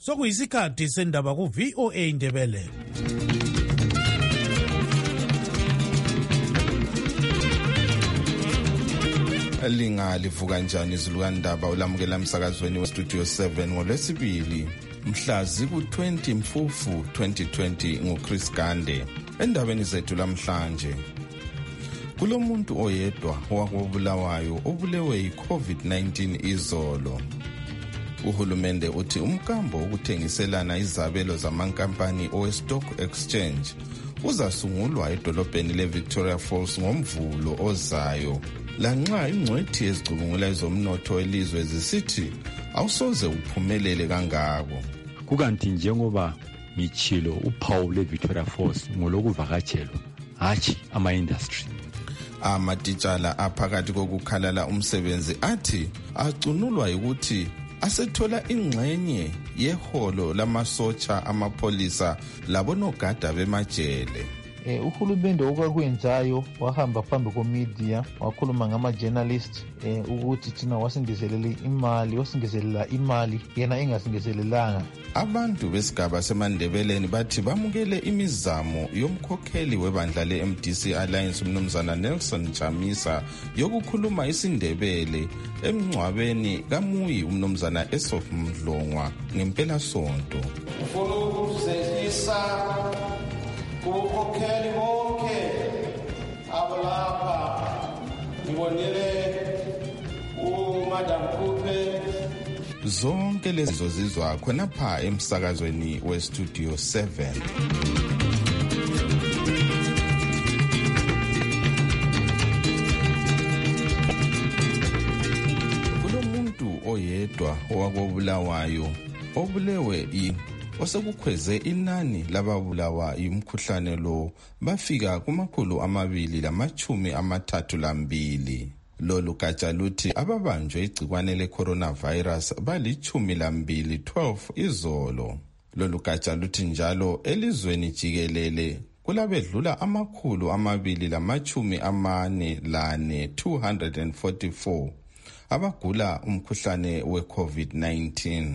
sokuyisikhathi sendaba ku-VOA Indebele. Linga livuka njani izulukandaba ulamukela emsakazweni westudio 7 ngolwesibili mhlazi ku-20 Mfufu 2020 nguChris Gande. Endabeni zethu lamhlanje, kulomuntu oyedwa owakobulawayo obulewe yi-COVID-19 izolo. Uhulumende uthi umkambo wokuthengiselana izabelo zamankampani owe-Stock Exchange uzasungulwa edolobheni le-Victoria Falls ngomvulo ozayo. Lanxa ingcwethi ezicubungula ezomnotho elizwe zisithi awusoze uphumelele kangako. Kukanti njengoba michilo uphawu le-Victoria Falls ngolokuvakatshelwa, hatshi ama-industry. Amatitshala aphakathi kokukhalala umsebenzi athi acunulwa ukuthi asethola ingxenye yeholo lamasotsha amapolisa labonogada bemajele. Uhulumende okwakwenzayo wahamba phambi komedia wakhuluma ngama-journalist ukuthi thina wasingezelela imali yena engasingezelelanga. Abantu besigaba semandebeleni bathi bamukele imizamo yomkhokheli webandla le-MDC Alliance umnumzana Nelson Chamisa yokukhuluma isindebele emngcwabeni kaMuyi umnumzana Esop Mdlongwa ngempela sonto. Ufuna ukuzehisa ukhokheli bonke abalapha ngibonile uMadam Kupe. Zonke lezo zizwa khonapha emsakazweni westudio 7. Kulomuntu oyedwa owakobulawayo obulewe osekukhweze inani lababulawa imkhuhlane lo bafika ku232. Lolu gatsha luthi ababanjwe igcikwane le-coronavirus bali-12 izolo. Lolu gatsha luthi njalo elizweni jikelele kulabedlula 244 abagula umkhuhlane we-COVID-19.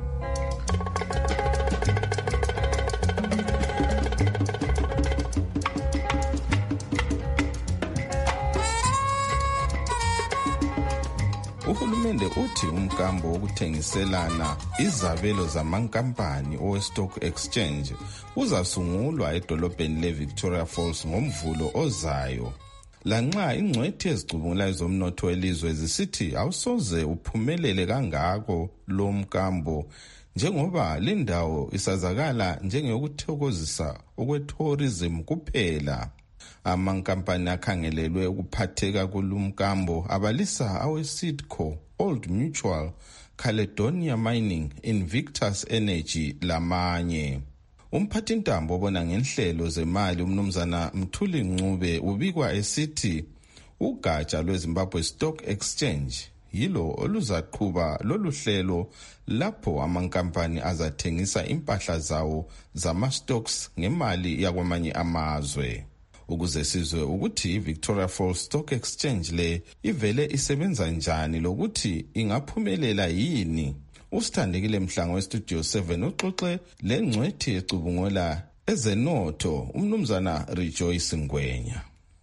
Uhulumende uthi umkambo wokuthengiselana izabelo zamankampani owe-Stock Exchange uzasungulwa edolobheni le-Victoria Falls ngomvulo ozayo. Lanxa ingcwethi ezicubungula ezomnotho elizwe zisithi awusoze uphumelele kangako lo mkambo njengoba lindawo isazakala njengeyokuthokozisa okwe-tourism kuphela. Amankampani akhangelelwe ukuphatheka kulumkambo abalisa awe-Sidco, Old Mutual, Caledonia Mining, Invictus Energy lamanye. Umphathintambo obona ngenhlelo zemali umnumzana Mthuli Ncube ubikwa esithi ugatsha lweZimbabwe Stock Exchange yilo oluzaqhuba lolu hlelo lapho amankampani azathengisa impahla zawo zama-stocks ngemali yakwamanye amazwe. Ukuze sizwe ukuthi iVictoria Falls Stock Exchange le ivele isebenza njani lokuthi ingaphumelela yini, usithandekile Mhlango westudio 7 uxoxe lengcwethi ecubungula ezenotho umnumzana Rejoice Ngwenya.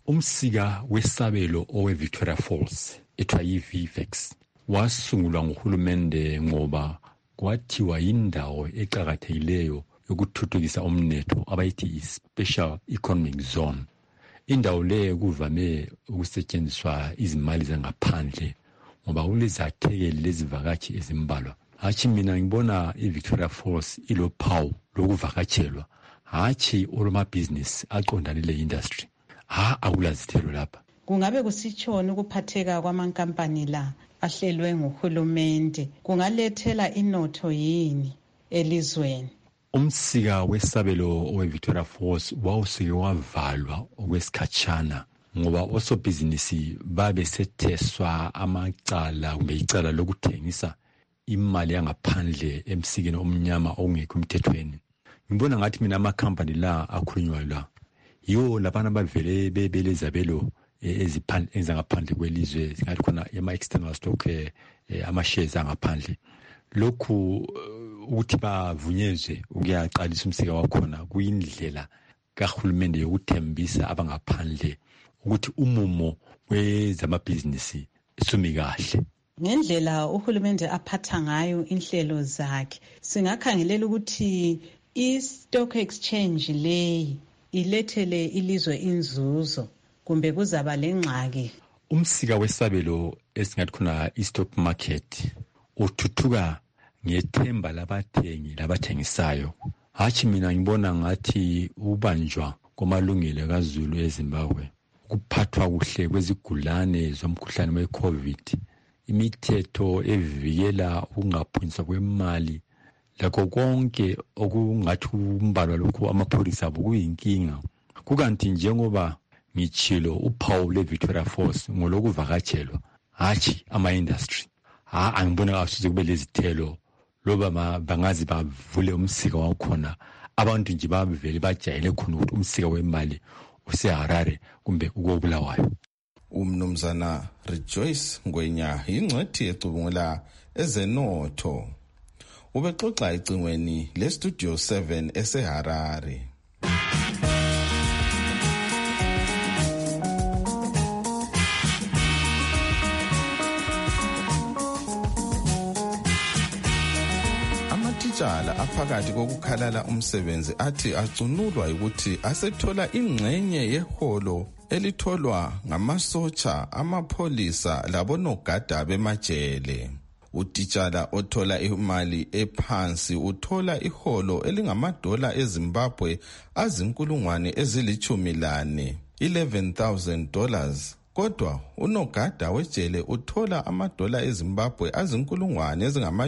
Umsika wesabelo owe-Victoria Falls ethiwa yi-VFEX wasungulwa nguhulumende ngoba kwathiwa yindawo eqakathekileyo yokuthuthukisa umnotho abayithi i-Special Economic Zone. Indawo leyo kuvame ukusetshenziswa izimali zangaphandle ngoba kulezathekeli lezivakatshi ezimbalwa. Hatshi mina ngibona iVictoria Falls ilophawu lokuvakatshelwa, hatshi olomabhizinisi aqondane le-industry. Akulazithelo lapha. Kungabe kusitshoni ukuphatheka kwamankampani la ahlelwe nguhulumende kungalethela inotho yini elizweni? Umsika wesabelo owe-Victoria Falls wawusuke wavalwa okwesikhatshana ngoba osobhizinisi babesetheswa amacala kumbe icala lokuthengisa imali yangaphandle emsikeni omnyama ongekho emthethweni. Ngibona ngathi mina amakhampani la akhulunywayo la yiwo labana bavele bebelezabelo ezangaphandle kwelizwe, singathi khona ama-external stock ama-shares angaphandle. Lokhu ukuthi bavunyezwe ukuyaqalisa umsika wakhona kuyindlela kahulumende yokuthembisa abangaphandle ukuthi umumo wezamabhizinisi sumi kahle. Ngendlela uhulumende aphatha ngayo inhlelo zakhe singakhangelela ukuthi i-stock exchange leyi ilethele ilizwe inzuzo kumbe kuzaba lengxaki. Umsika wesabelo esingathi khona i-stock market uthuthuka ngethemba labathengi labathengisayo. Hathi mina ngibona ngathi ubanjwa komalungelo kaZulu eZimbabwe, ukuphathwa kuhle kwezigulane zomkhuhlane we-COVID, imithetho evikela ukungaphunyiswa kwemali, lakho konke okungathi umbalwa lokhu amapholisa kuyinkinga. Kukanti njengoba ngitshilo uphawu le-Victoria Falls ngolokuvakatshelwa, hathi ama-industry, angibona kasuze kube lezithelo loba bangazi bavule umsika wakhona, abantu nje bavele bajayele khona ukuthi umsika wemali useHarare kumbe ukobulawayo. Umnumzana Rejoice Ngwenya ingcwethi ecubungula ezenotho ubexoxa icingweni leStudio 7 eseHarare. Amatitshala aphakathi kokukhalala umsebenzi athi acunulwa ukuthi asethola ingxenye yeholo elitholwa ngamasotsha, amapholisa labonogada bemajele. Utitshala othola imali ephansi uthola iholo elingamadola eZimbabwe azinkulungwane ezili-14, $11,000. Kodwa unogada wejele uthola amadola eZimbabwe azinkulungwane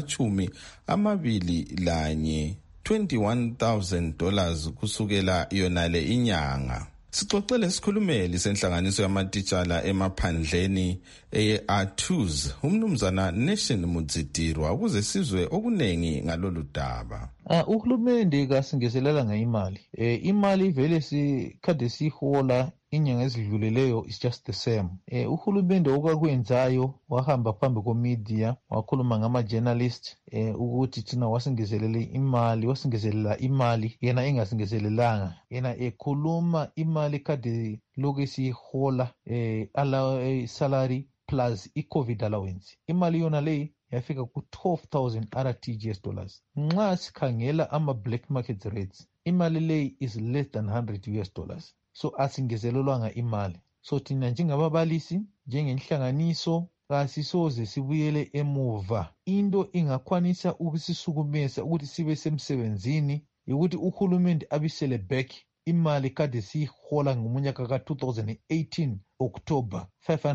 ezingama-21, $21,000 kusukela yonale inyanga. Sixoxele sikhulumeli senhlanganiso yamatitshala emaphandleni eye-ATUZ umnumzana Nation Mudzidirwa ukuze sizwe okunengi ngalolu daba. Uhulumende kasingezelela ngayimali. Imali vele sikade sihola inyanga ezidlulileyo is just the same. Uhulumende okwakwenzayo wahamba phambi komedia wakhuluma ngama-journalist ukuthi thina wasingezelela imali yena engasingezelelanga. Yena ekhuluma imali kade lokhu sihola salary plus i-COVID allowance. Imali yona leyi yafika ku-12,000 RTGS dollars. Nxa sikhangela ama-black market rates, imali leyi is less than $100. So asingezelelwanga imali. So thina njengababalisi, njengenhlanganiso, kasisoze sibuyele emuva. Into ingakwanisa ukusisukumesa ukuthi sibe semsebenzini ukuthi uhulumende abisele back imali kade sihola ngumunyaka ka-2018 October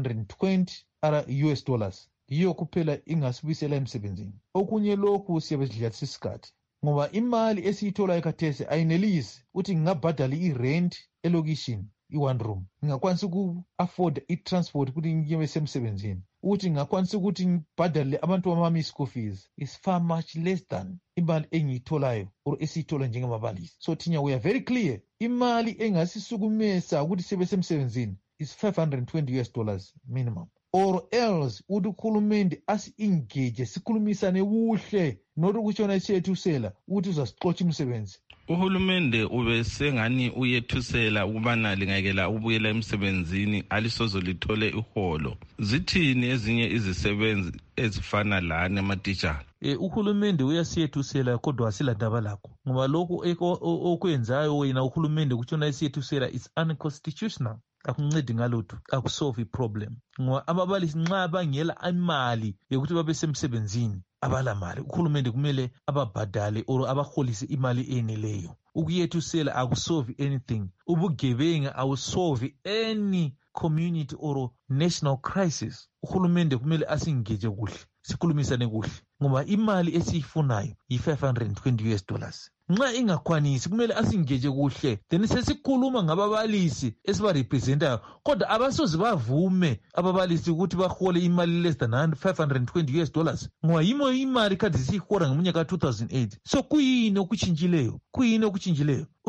$520 yiyo kuphela ingasibuyisela emsebenzini. Okunye lokhu siyabesidlisa isikhathi ngoba imali esiyithola ekhathesi ayinelisi ukuthi ngingabhadala i-rent elokishini i-one room, ngingakwanisa uku-afford i-transport ukuthi ngiye semsebenzini, ukuthi ngingakwanisa ukuthi ngibhadale abantu bami school fees. Is far much less than imali engiyitholayo or esiyithola njengamabalisi. So thina we are very clear, imali engasisukumesa ukuthi sibe semsebenzini is $520 minimum, or else ukuthi uhulumende asi-engage sikhulumisane kuhle, not ukutshona isiyethusela ukuthi uzasixotsha umsebenzi. Uhulumende ubesengani uyethusela ukubana lingayekela ukubuyela emsebenzini alisozo lithole iholo. Zithini ezinye izisebenzi ezifana lani amatitshala? Uhulumende uyasiyethusela kodwa asilandaba lakho ngoba lokhu okwenzayo wena uhulumende kutshona isiyethusela is unconstitutional. Akuncedi ngalutho, akusolve i-problem ngoba ababalisi nxa bangela imali yokuthi babe semsebenzini abala mali, uhulumende kumele ababhadale or abaholise imali eneleyo. Ukuyethusela akusolve anything. Ubugebenga awusolve any community or national crisis. Uhulumende kumele asingeje kuhle, sikhulumisane kuhle ngoba imali esiyifunayo yi-$520. Nxa ingakwanisi kumele asingeje kuhle, then sesikhuluma ngababalisi esibarepresentayo, kodwa abasoze bavume ababalisi ukuthi bahole imali less than $520 ngoba yimo imali kade siyihola ngeminyaka ka-2008. So kuyini okutshintshileyo?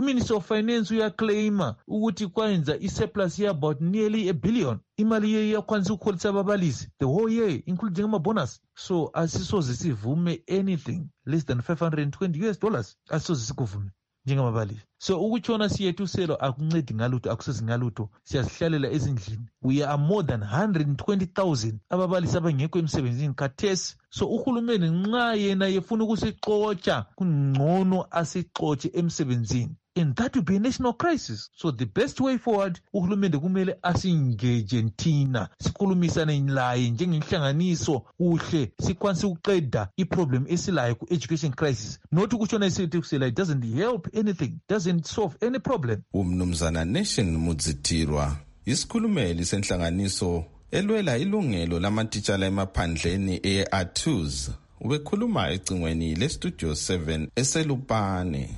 uMinister of Finance uyaclaima ukuthi kwenza i-surplus ye-about nearly $1 billion. Imali iyakwanisa ukukholisa ababalisi the whole year, including ama-bonus. So asisoze sivume anything less than $520. Asisoze sikuvume njengamabalisi. So ukutshona siyethuselo akuncedi ngalutho, akusizi ngalutho, siyazihlalela ezindlini. We are more than 120,000 ababalisi abangekho emsebenzini khathesi. So uhulumeni nxa yena yefuna ukusixotsha kungcono asixotshe emsebenzini. And that will be a national crisis. So the best way forward, uhulumende kumele asingage thina sikhulumisane laye njengenhlanganiso uhle sikwanise ukuqeda iproblem esilayo ku-education crisis. Not ukutshona isethusela, it doesn't help anything, doesn't solve any problem. Umnumzana Nation Mudzitirwa isikhulumeli senhlanganiso elwela ilungelo lamatitshala emaphandleni e-ATUZ ubekhuluma ecingweni le-Studio 7 eselupane.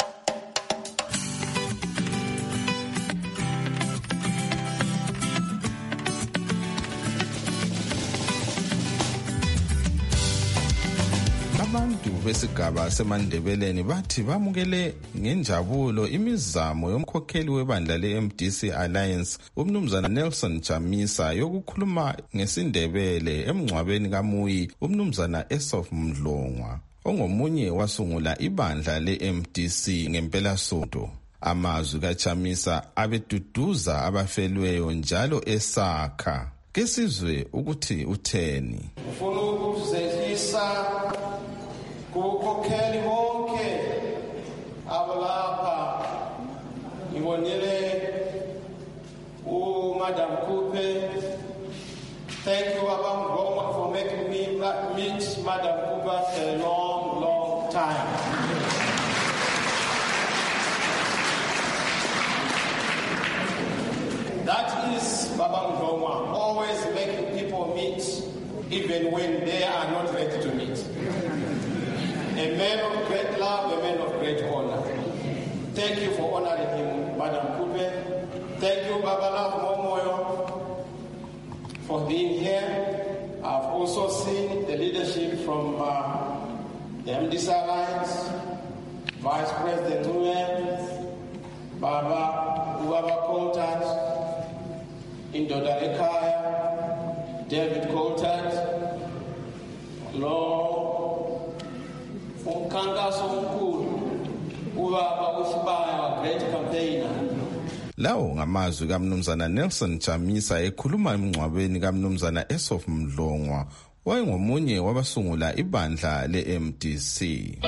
Abantu besigaba seMandebeleni bathi bamukele ngenjabulo imizamo yomkhokheli webandla le-MDC Alliance umnumzana Nelson Chamisa yokukhuluma ngesindebele emngcwabeni kaMuyi umnumzana Esof Mdlongwa ongomunye wasungula ibandla le-MDC ngempelasonto. Amazwi kaChamisa abeduduza abafelweyo njalo esakha. Kesizwe ukuthi utheni. Ufuna ukuzehisa kukhokheli bonke abalapha ngibonile uMadam Kupe. Thank you Baba Mdlongwa for making me meet Madam Kupe for a long time. That is Baba Mdlongwa, always making people meet even when they are not ready to meet. A man of great love, a man of great honor. Thank you for honoring him, Madam Kupe. Thank you, Babala Momoyo, for being here. I've also seen the leadership from the MDC Alliance, Vice President Nguyen, Baba Coltart, Indoda Lekaya, David Coltart, Lord, umkhankaso omkhulu ubaba uSibaya great campaigner. Lawo ngamazwi kaMnumzana Nelson Chamisa ekhuluma emngcwabeni kaMnumzana Esof Mdlongwa wayengomunye wabasungula ibandla le-MDC.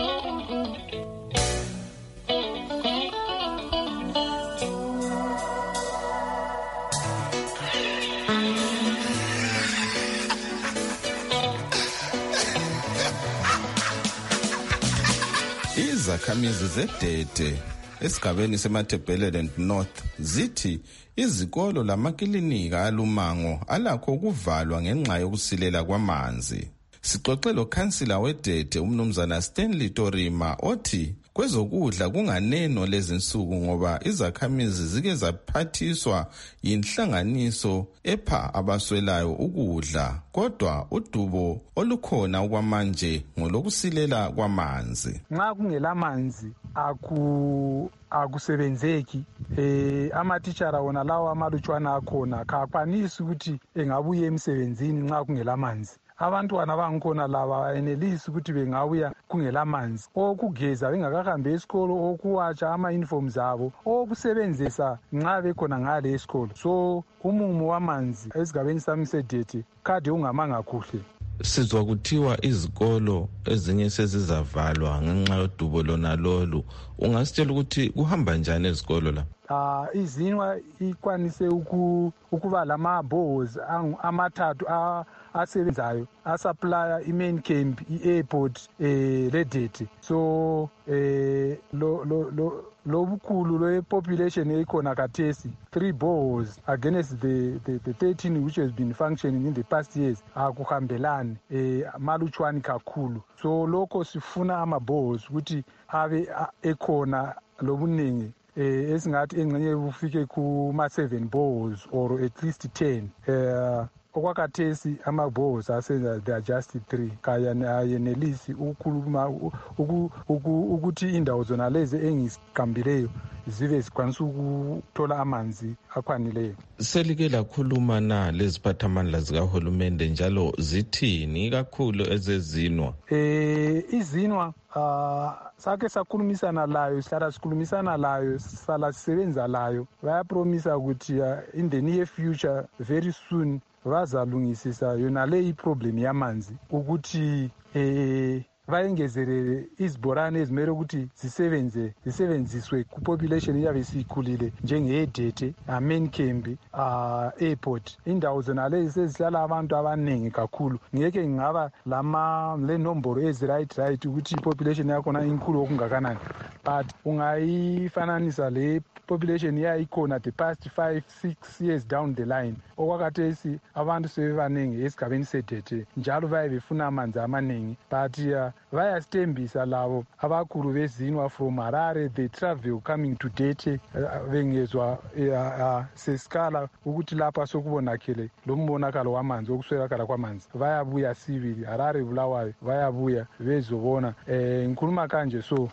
Izakhamizi zedede esigabeni seMatabeleland North zithi izikolo lamakilinika alumango alakho ukuvalwa ngenxa yokusilela kwamanzi. Sixoxe lo-Councillor wedede umnumzana Stanley Torima othi kwezokudla kunganeno lezinsuku ngoba izakhamizi zike zaphathiswa yinhlanganiso epha abaswelayo ukudla kodwa udubo olukhona okwamanje ngolokusilela kwamanzi. Nxa kungelamanzi akusebenzeki amatishara wona lawo amalutshwana akhona kakwanisi ukuthi engabuya emsebenzini nxa kungelamanzi. Abantwana bangikhona laba enelisi ukuthi bengabuya kungelamanzi okugeza bengakahambi esikolo okuwatsha ama-uniform zabo okusebenzisa nxa bekhona ngale esikolo. So umumo wamanzi esigabeni sami sedete kade ungamanga kuhle. Sizwa kuthiwa izikolo ezinye sezizavalwa ngenxa yodubo lona lolu. Ungasitshela ukuthi kuhamba njani ezikolo la? Izinwa ikwanise ukuba lama-bows amathathu asebenzayo asupply i-main camp, i-airport ledete. So lobukhulu le-population ekhona kathesi 3 bows against the 13 which has been functioning in the past years akuhambelani malutshwani kakhulu. So lokho sifuna ama-bows ukuthi abe ekhona lobuningi esingathi engxenye bufike kuma-7 bows or at least 10 okwakathesi ama-boreholes asenza they are just 3 kayenelisi ukukhuluma ukuthi indawo zona lezi engiziqambileyo zibe zikwanisa ukuthola amanzi akwanileyo. Selike lakhuluma na leziphathamandla zikahulumende njalo zithini kakhulu ezezinwa? Izinwa sake sakhulumisana layo, sihlala sikhulumisana layo, sala sisebenza layo. Bayapromisa ukuthi in the near future very soon bazalungisisa yona le problem yamanzi ukuthi bayengezelele izibhorane ezimele ukuthi zisebenziswe kupopulation eyabe sikhulile njengedete, main camp, airport. Indawo zona lezi sezihlala abantu abaningi kakhulu. Ngeke ngingaba le nombolo right ukuthi population yakhona inkulu okungakanani, but ungayifananisa le population yayikhona the past 5-6 years down the line. Okwakathesi abantu sebebaningi esigabeni sedete njalo baye befuna amanzi amaningi, but bayasithembisa labo abakhulu bezinwa from Harare, they travel coming to Dete bengezwa sesikala ukuthi lapha sokubonakele lo mbonakalo wamanzi, okuswelakala kwamanzi. Bayabuya sibili Harare Bulawayo, bayabuya bezobona. Ngikhuluma kanje, so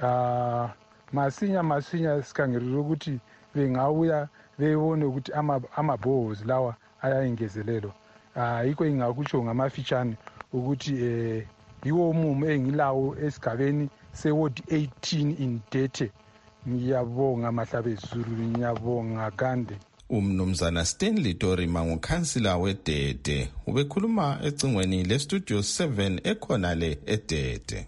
masinya sikhangelele ukuthi bengawuya bebone ukuthi ama-boreholes lawa ayayengezelelwa. Yikho ingakutsho ngamafitshane ukuthi yiwo umumo engilawo esigabeni seward 18 in Dete. Ngiyabonga Mahlabezulu, ngiyabonga Gande. Umnumzana Stanley Dorima ngukhansila weDete ubekhuluma ecingweni lestudio 7 ekhona le eDete.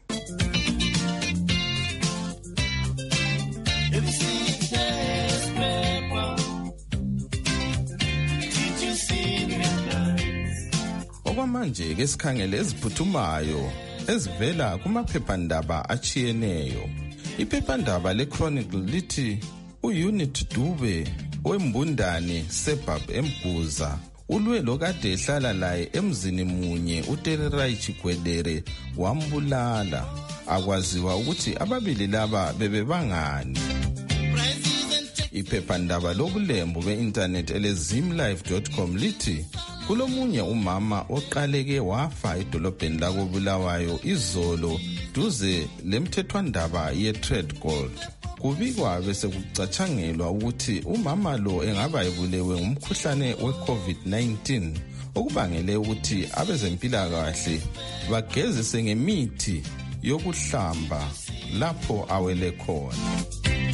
Okwamanje ke sikhangele eziphuthumayo ezivela kumaphephandaba achiyeneyo. Iphephandaba leChronicle lithi uUnit Dube wembundane Sebab eMguza ulwe lokade ehlala laye emzini munye uTelerai Chigwedere wambulala. Akwaziwa ukuthi ababili laba bebebangani. Iphephandaba lobulembu be-internet elezimlife.com lithi kulomunye umama oqaleke wafa edolobheni lakobulawayo izolo duze lemthethwandaba ye-Trade Gold. Kubikwa bese kucatshangelwa ukuthi umama lo engaba ebulewe ngumkhuhlane we-COVID-19 okubangele ukuthi abezempilakahle bagezise ngemithi yokuhlamba lapho awele khona.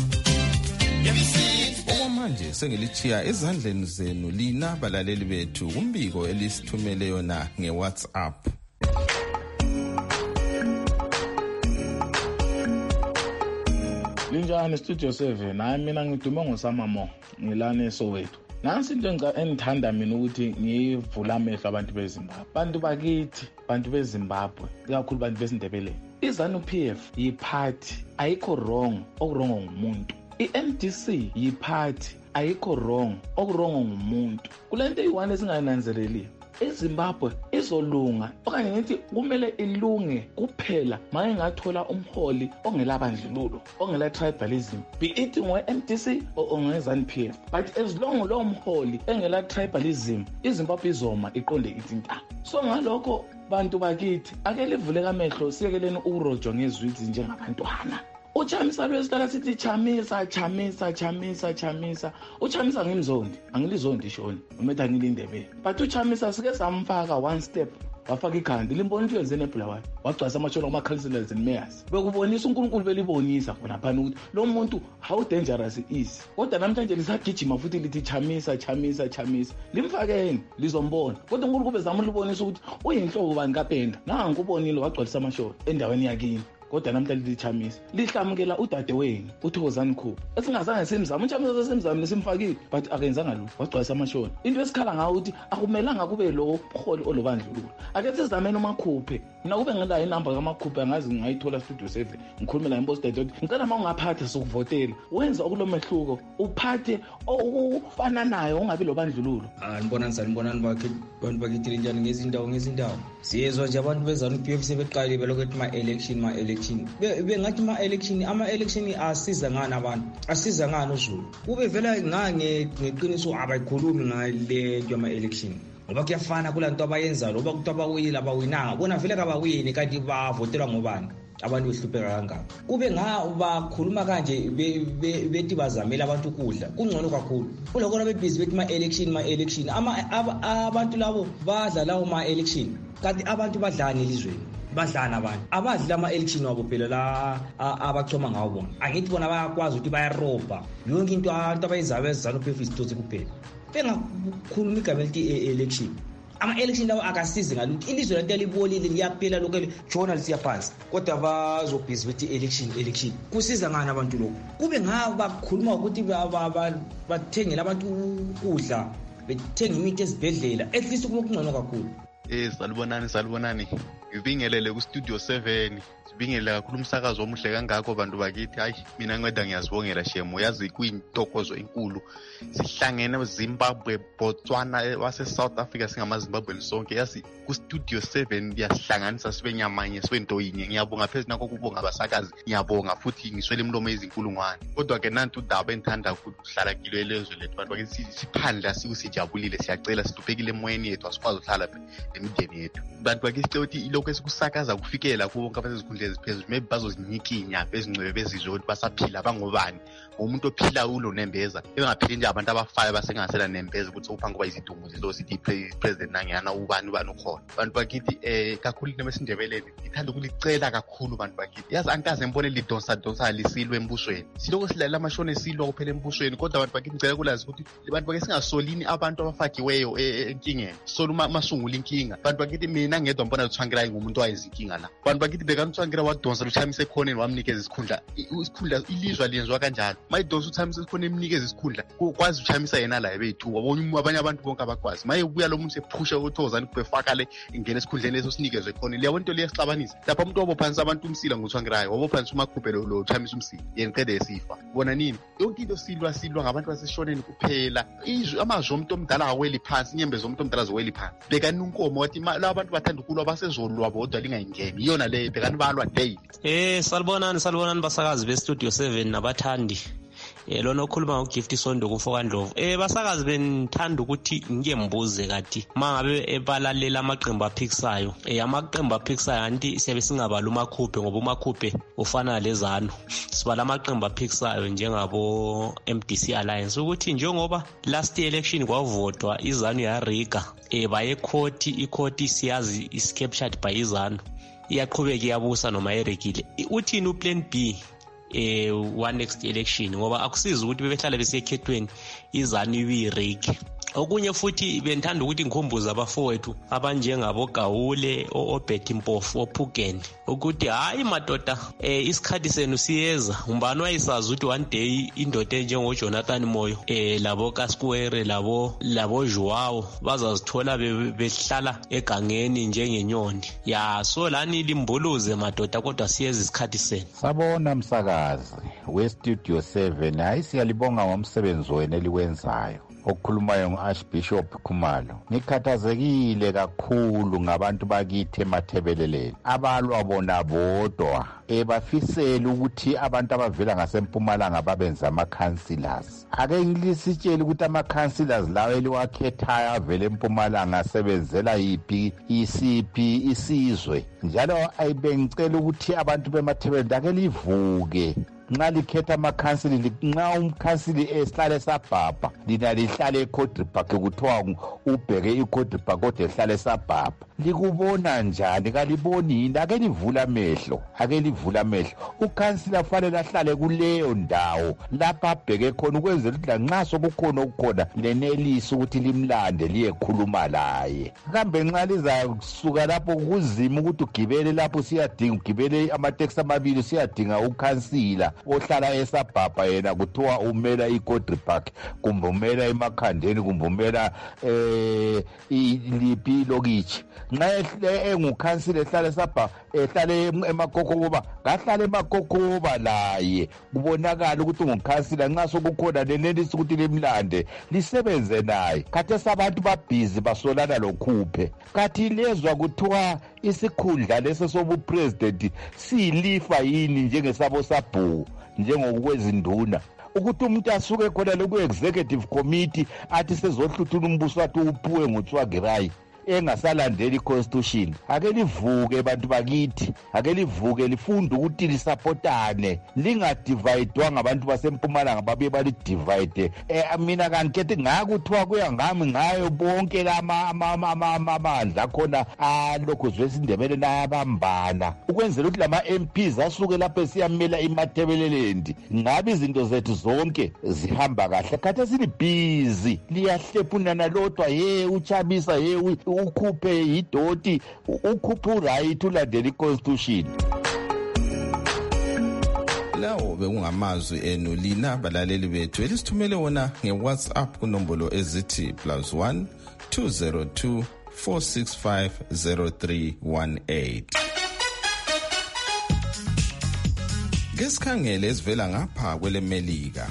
Okwamanje sengilichiya ezandleni zenu lina balaleli bethu kumbiko elisithumele yona ngeWhatsApp. Linjani Studio 7, nami mina ngidume ngoSamamo ngilana eSoweto. Nansi into engithanda mina ukuthi ngivula amehlo abantu beZimbabwe. Bantu bakithi, bantu beZimbabwe, kakhulu bantu beSindebele. iZANU-PF yiphathi ayikho wrong, okuwrong ngumuntu. iMDC yiphathi ayikho wrong, okuwrong ngumuntu. Kulento eyiwani esingananzeleli. iZimbabwe izolunga okanye ngithi kumele ilunge kuphela maye ngathola umholi ongelabandlululo, ongela tribalism, be it ngoMDC or ngeZANU-PF. But as long lo mholi engela tribalism, iZimbabwe izoma iqonde ithinta. So ngalokho bantu bakithi ake livuleka amehlo siyekeleni urojo ngezwithi njengabantwana. Uchamisa lwesihlala sithi chamisa. Uchamisa ngimzondi, angilizondi shoni, umetha ngilindebele. But uchamisa sike samfaka one step, wafaka ikhandi limbona into yenzene eBulawayo. Wagcwasa amasholo kuma-councillors and mayors. Bekubonisa uNkulunkulu belibonisa khona phana ukuthi lo muntu how dangerous is. Kodwa namhlanje lisagijima futhi lithi chamisa. Limfakeni lizombona. Kodwa uNkulunkulu bezama ulibonisa ukuthi uyinhlobo bani kaPenda. Nangu ubonile wagcwalisa amasholo endaweni yakini. Kodwa namhlanje lichamisa lihlamukela udade wenu uThokozani Khupha esingazange simzama unchamisa sesimzama lesimfakile but akenzanga lutho wagcwalisa amashoni. Into esikhala ngayo ukuthi akumelanga kube lo mholi olobandlululo. Ake sizameni uMakhuphe, mina kube ngelayo inamba kaMakhuphe angazi ngayithola Studio 7 ngikhulumela impost date ngicela mawungaphatha sokuvotela wenza okulomehluko uphathe okufananayo ungabi lobandlululo. Ngibonani bantu bakithi njani ngezindawo siyezwa nje abantu beZANU-PF sebeqale belokuthi ma-election bengathi ama-election asiza ngani abantu, asiza ngani uZulu. Kube vela ngeqiniso abayikhulumi ngale nto yama-election. ngoba kuyafana kulanto abayenza loba kuthi abawile abawinanga bona vele kabawini kanti bavotelwa ngobani abantu behlupheka kangaka kube bakhuluma kanje bethi bazamela abantu ukudla kungcono kakhulu kulokho bebhizi bethi ma-election abantu labo badla lawo ma-election kanti abantu badlani elizweni badlana abantu abadli ama-election wabo phela la abachoma ngawo bona angithi bona bayakwazi ukuthi bayaroba yonke into abantu abayenzayo bezizanu-pf isitotsi kuphela bengakhuluma igama elithi election ama-election lawo akasizi ngalutho ilizwe lanto libolile liyaphela lokho journal siyaphansi kodwa bazobhizi bethi election kusiza ngani abantu lokhu kube bakhuluma ukuthi bathengele abantu ukudla bethenge imithi ezibhedlela at least kube kungcono kakhulu. Salibonani ngibingelele ku-Studio 7 sibingelele kakhulu umsakazo omuhle kangakho bantu bakithi. Hayi mina nceda ngiyazibongela shemo yazi kuyintokozo enkulu sihlangene eZimbabwe Botswana wase-South Africa singamaZimbabwe sonke yazi ku-Studio 7 ngiyasihlanganisa sibe nyamanye sibe into yinye. Ngiyabonga phezulu nakho kubonga abasakazi ngiyabonga futhi ngiswele imlomo ezinkulungwane kodwa ke nanti udaba engithanda ukuhlala kilo elezwe lethu bantu bakithi siphandla sijabulile siyacela siduphekile emoyeni yethu asikwazi ukuhlala emideni yethu bantu bakithi sicela ukuthi ilokho esikusakaza kufikela kubo bonke abasezikhundleni eziphezulu maybe bazozinyikinya bezingcwebe bezizwe ukuthi basaphila bangobani ngomuntu ophila ulo nembeza engaphili nje abantu abafayo basengasela nembeza ukuthi uphangi kuba izidumbu zizo sithi president nangiyana ubani ukhona bantu bakithi kakhulu nemesindebeleni ngithanda ukulicela kakhulu bantu bakithi yazi ankaze ngibone lidonsa lisilwe embusweni siloko silalela amashone silwa kuphela embusweni kodwa bantu bakithi ngicela kulazi ukuthi bantu bakithi singasolini abantu abafakiweyo enkingeni solo masungula inkinga bantu bakithi mina ngedwa mbona luthwangira ngumuntu owayenza inkinga la bantu bakithi bekanuthwangira wadonsa luchamise ekhoneni wamnikeza isikhundla ilizwe aliyenziwa kanjalo mayidonsa uthamisa esikhoneni emnikeza isikhundla kwazi uchamisa yena la ebethu abanye abantu bonke abakwazi maye ubuya lo muntu sephusha uthozani kubefaka le ingena esikhundleni leso sinikezwe ekhoneni liyabona into liyasixabanisa lapha umuntu wabophanisa abantu umsila ngothwangirayo wabophanisa umakhuphe lo uchamisa umsila yena qede esifa bona nini yonke into silwa ngabantu baseshoneni kuphela amazwi omuntu omdala aweli phansi inyembe zomuntu omdala zoweli phansi bekani unkomo wathi la abantu bathanda ukulwa basezolwa bodwa lingayingeni iyona le bekani balwa daily. Salibonani basakazi be-Studio 7 nabathandi lona okhuluma ngoGift Sondo kuFokandlovu basakazi benithanda ukuthi ngike mbuze kati mangabe balalela amaqembu aphikisayo amaqembu aphikisayo anti siyabe singabala umakhuphe ngoba umakhuphe ufana lezano sibala amaqembu aphikisayo njengabo MDC Alliance ukuthi njengoba last election kwavotwa izanu yariga baye icourt siyazi is captured by izanu iyaqhubeka iyabusa noma eregile uthini uplan B one next election ngoba akusizi ukuthi bebehlala besekhethweni izanu ibiregi okunye futhi benthanda ukuthi ngikhumbuza abafowethu abanjengabo Gawule oBetty Mpofu oPhukeni ukuthi hayi madoda isikhathi senu siyeza umbani wayisazi ukuthi one day indoda enjengo Jonathan Moyo labo Kaskwere labo Joao bazazithola behlala egangeni njengenyoni so lani limbuluze madoda kodwa siyeza isikhathi senu. Sabona msakazi we-Studio 7 hayi siyalibonga ngomsebenzi wenu eliwenzayo okukhulumayo ngo-Archbishop Khumalo. Ngikhathazekile kakhulu ngabantu bakithi emathebeleleni abalwa bona bodwa bafisela ukuthi abantu abavela ngasempumalanga babenza ama-councillors. Ake ngilisitshele ukuthi ama-councillors lawo eliwakhethayo avela empumalanga asebenzela isiphi isizwe njalo ayibengicela ukuthi abantu bemathebeleni ake livuke nxa likhetha amakhansili nxa umkhansili esihlale esabhabha lina lihlale eCodripark kuthiwa ubheke iCodripark kodwa ehlale esabhabha likubona njani kaliboni yini ake livula amehlo ukhansila kufanele ahlale kuleyo ndawo lapha abheke khona ukwenzela ukuthi lanxa sokukhona okukhona lenelisi ukuthi limlande liyekhuluma laye kambe nxa lizasuka lapho kuzima ukuthi ugibele lapho ugibele amateksi amabili siyadinga ukhansila ohlala esabhabha yena kuthiwa umela iCodripark kumbe umela emakhandeni kumbe umela liphi lokitshi nxa engukhansila ehlala esabhabha ehlale emakokoba ngahlala emakokoba laye kubonakala ukuthi ungukhansila nxa sokukhona lenelisi ukuthi limlande lisebenze naye khathesi abantu babhizi basolana lokhuphe kathi lezwa kuthiwa isikhundla lesi sobupresident siyilifa yini njengesabo sabhuku njengokwezinduna ukuthi umuntu asuke khona loku-executive committee athi sezohluthula umbuso wathi uphuwe nguTsvangirai engasalandeli i-constitution. Ake livuke bantu bakithi, ake livuke lifunde ukuthi lisapotane, lingadivayidwa ngabantu basempumalanga babuye balidivayide. Mina kanikethi ngakuthiwa kuya ngami ngayo bonke amandla khona alokhu zwesindebele nayabambana ukwenzela ukuthi lama-MPs asuke lapho siyamela imathebelelendi. Ngabe izinto zethu zonke zihamba kahle. Khathesi libhizi liyahlephunana lodwa, uChabisa ukhuphe idoti, ukhuphe uright ulandela i-constitution. Lawo bekungamazwi enu lina balaleli bethu elisithumele wona nge-WhatsApp kunombolo ezithi +1 202 465 0318. Ngesikhangele esivela ngapha kwelemelika.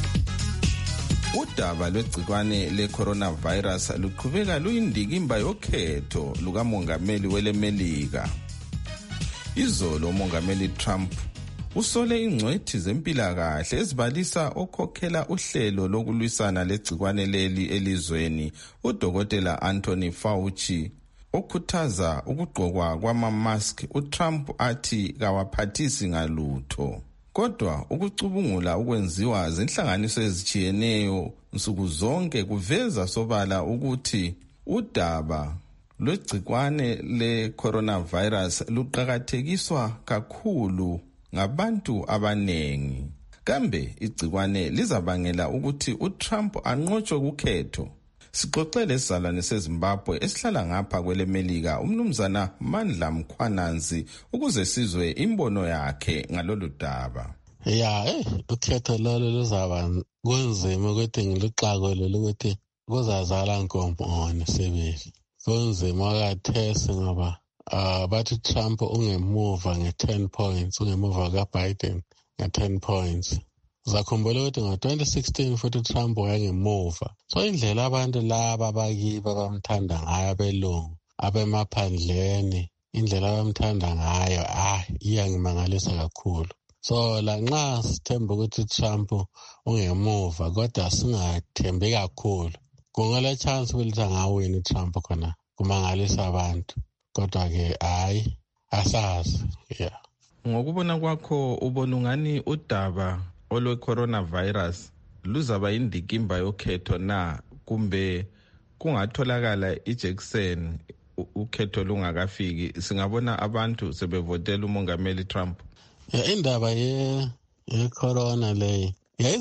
Udaba lwegcikwane le-coronavirus luqhubeka luyindikimba yokhetho lukamongameli welemelika. Izolo umongameli Trump usole ingcwethi zempilakahle ezibalisa okhokhela uhlelo lokulwisana legcikwane leli elizweni, uDokotela Anthony Fauci, okhuthaza ukugqokwa kwama-mask. uTrump athi kawaphathisi ngalutho. Kodwa ukucubungula ukwenziwa zinhlanganiso ezijiyeneyo nsuku zonke kuveza sobala ukuthi udaba lwegcikwane le-coronavirus luqakathekiswa kakhulu ngabantu abanengi. Kambe igcikwane lizabangela ukuthi uTrump anqotshwe kukhetho? Sixoxele isizalwane seZimbabwe esihlala ngapha kwelemelika, umnumzana Mandla Mkhwananzi, ukuze sizwe imbono yakhe ngalolu daba. Ukhetho lolo luzaba kunzima ukuthi ngilixakole ukuthi kuzazala nkomponi sibili. Kunzima kathesi ngoba bathi Trump ungemuva nge-10 points, ungemuva kaBiden nge-10 points. Zakhumbula ukuthi ngo-2016 futhi Trump wayengemuva. So indlela abantu laba bakiba bamthanda ngayo abelungu abemaphandleni, indlela bamthanda ngayo iyangimangalisa kakhulu. So lanxa sithemba ukuthi Trump ungemuva, kodwa singathembi kakhulu. Kungale chance ukuthi angawini Trump khona kumangalisa abantu. Kodwa ke asazi. Ngokubona kwakho ubona ungani udaba olwe-coronavirus luzaba indikimba yokhetho na, kumbe kungatholakala ijekiseni ukhetho lungakafiki singabona abantu sebevotela umongameli Trump? Indaba ye-corona leyi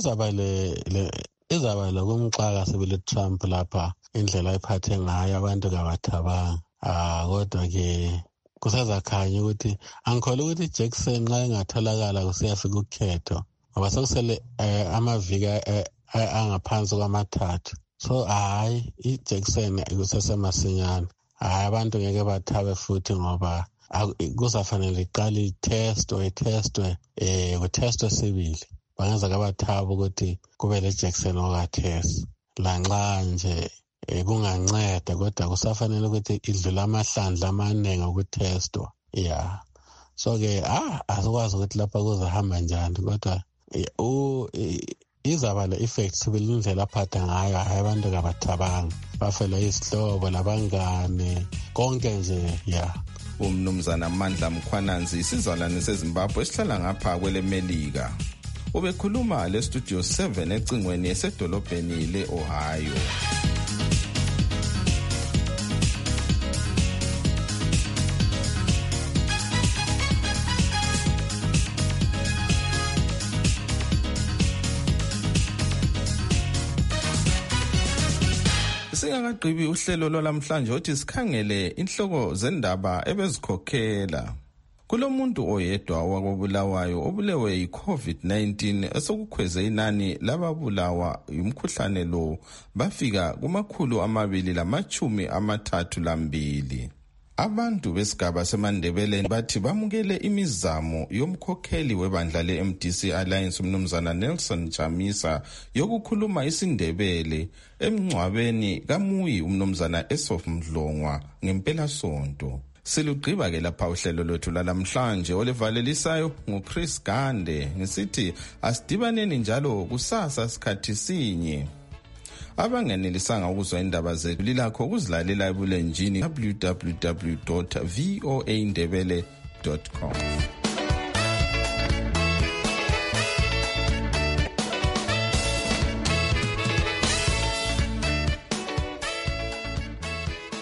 izaba lokumxaka sibili Trump lapha indlela iphathe ngayo abantu kabathabanga. Kodwa ke kusazakhanya ukuthi angikholwa ukuthi ijekiseni nxa ingatholakala kusiyafika ukhetho, ngoba sekusele amaviki angaphansi kwamathathu. So ijekiseni kusesemasinyane. Abantu ngeke bathabe futhi ngoba kuzafanele iqale itestwe kutestwe sibili. Bangenza kabathaba ukuthi kube lejekiseni okathesi. Lanxa nje kunganceda, kodwa kusafanele ukuthi idlule amahlandla amaningi okutestwa. So ke asikwazi ukuthi lapha kuzahamba njani, kodwa izaba le-effect sibili indlela aphatha ngayo. Abantu kabathabanga, bafela izihlobo labangane konke nje. Umnumzana Mandla Mkhwananzi, isizalwane seZimbabwe esihlala ngapha kwelemelika, ubekhuluma le-Studio 7 ecingweni esedolobheni le-Ohio. Singakagqibi uhlelo lwalamhlanje uthi sikhangele inhloko zendaba ebezikhokhela. Kulomuntu oyedwa wakobulawayo obulewe yi-COVID-19 esokukhweze inani lababulawa umkhuhlane lo bafika ku232. Abantu besigaba seMandebeleni bathi bamukele imizamo yomkhokheli webandla le-MDC Alliance umnumzana Nelson Chamisa yokukhuluma isiNdebele emngcwabeni kaMuyi umnumzana Esof Mdlongwa ngempela sonto. Silugqiba ke lapha uhlelo lwethu lalamhlanje olivalelisayo nguChris Gande ngisithi asidibaneni njalo kusasa sikhathi sinye. Abangenelisanga ukuzwa indaba zethu lilakho ukuzilalela ebulenjini www.voaindebele.com.